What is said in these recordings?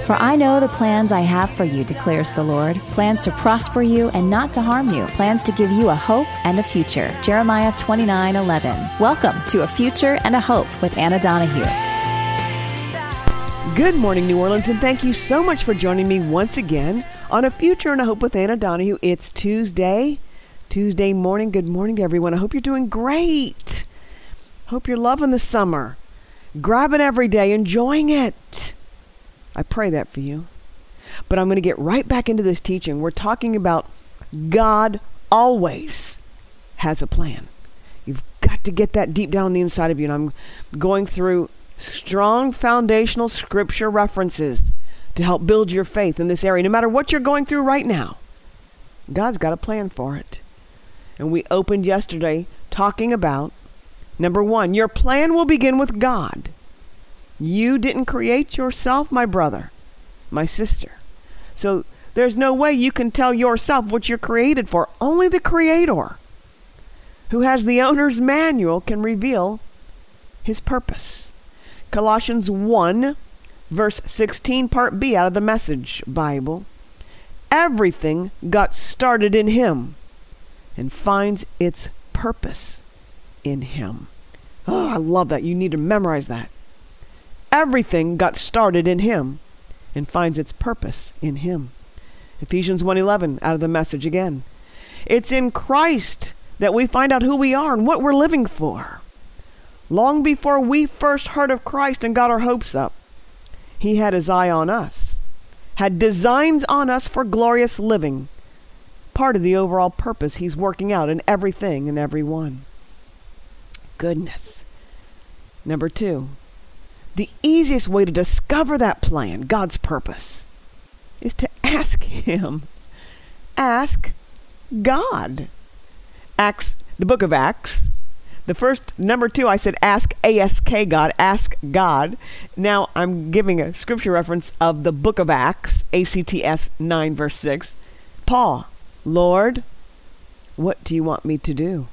For I know the plans I have for you, declares the Lord, plans to prosper you and not to harm you, plans to give you a hope and a future. Jeremiah 29:11. Welcome to A Future and a Hope with Anna Donahue. Good morning, New Orleans, and thank you so much for joining me once again on A Future and a Hope with Anna Donahue. It's Tuesday morning. Good morning to everyone. I hope you're doing great. Hope you're loving the summer. Grabbing every day, enjoying it. I pray that for you. But I'm going to get right back into this teaching. We're talking about God always has a plan. You've got to get that deep down on the inside of you. And I'm going through strong foundational scripture references to help build your faith in this area. No matter what you're going through right now, God's got a plan for it. And we opened yesterday talking about, number one, your plan will begin with God. You didn't create yourself, my brother, my sister. So there's no way you can tell yourself what you're created for. Only the Creator, who has the owner's manual, can reveal his purpose. Colossians 1, verse 16, part B, out of the Message Bible. Everything got started in Him and finds its purpose in Him. Oh, I love that. You need to memorize that. Everything got started in Him and finds its purpose in Him. Ephesians 1:11, out of the Message again. It's in Christ that we find out who we are and what we're living for. Long before we first heard of Christ and got our hopes up, He had His eye on us, had designs on us for glorious living, part of the overall purpose He's working out in everything and everyone. Goodness. Number two, the easiest way to discover that plan, God's purpose, is to ask Him. Ask God. Acts, the book of Acts. The first, number two, I said ask A-S-K God, ask God. Now I'm giving a scripture reference of the book of Acts, ACTS 9, verse 6. Paul, Lord, what do you want me to do?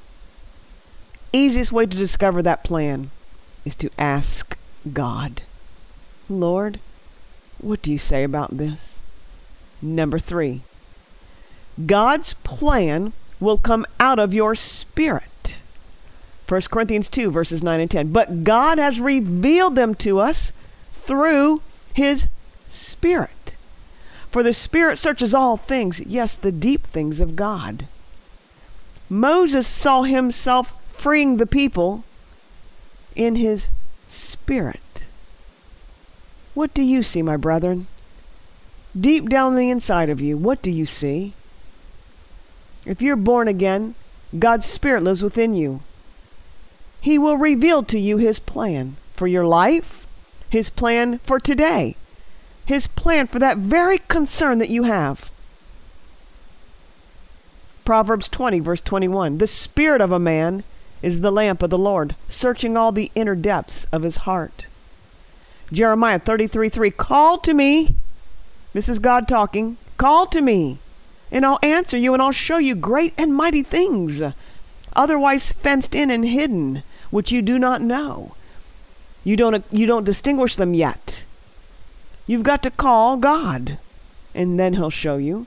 Easiest way to discover that plan is to ask God. Lord, what do you say about this? Number three, God's plan will come out of your spirit. 1 Corinthians 2, verses 9 and 10. But God has revealed them to us through His Spirit. For the Spirit searches all things, yes, the deep things of God. Moses saw himself freeing the people in his spirit. What do you see, my brethren? Deep down the inside of you, what do you see? If you're born again, God's Spirit lives within you. He will reveal to you His plan for your life, His plan for today, His plan for that very concern that you have. Proverbs 20, verse 21. The spirit of a man is the lamp of the Lord, searching all the inner depths of his heart. Jeremiah 33:3. Call to me. This is God talking. Call to me, and I'll answer you, and I'll show you great and mighty things, otherwise fenced in and hidden, which you do not know. You don't distinguish them yet. You've got to call God, and then He'll show you.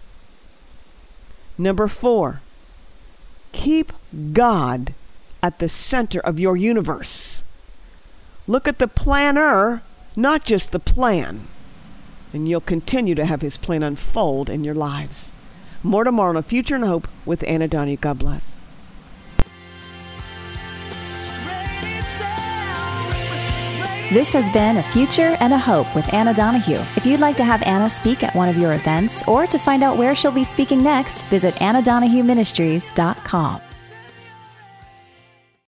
Number four, keep God at the center of your universe. Look at the planner, not just the plan, and you'll continue to have His plan unfold in your lives. More tomorrow on A Future and Hope with Anna Donahue. God bless. This has been A Future and a Hope with Anna Donahue. If you'd like to have Anna speak at one of your events or to find out where she'll be speaking next, visit AnnaDonahueMinistries.com.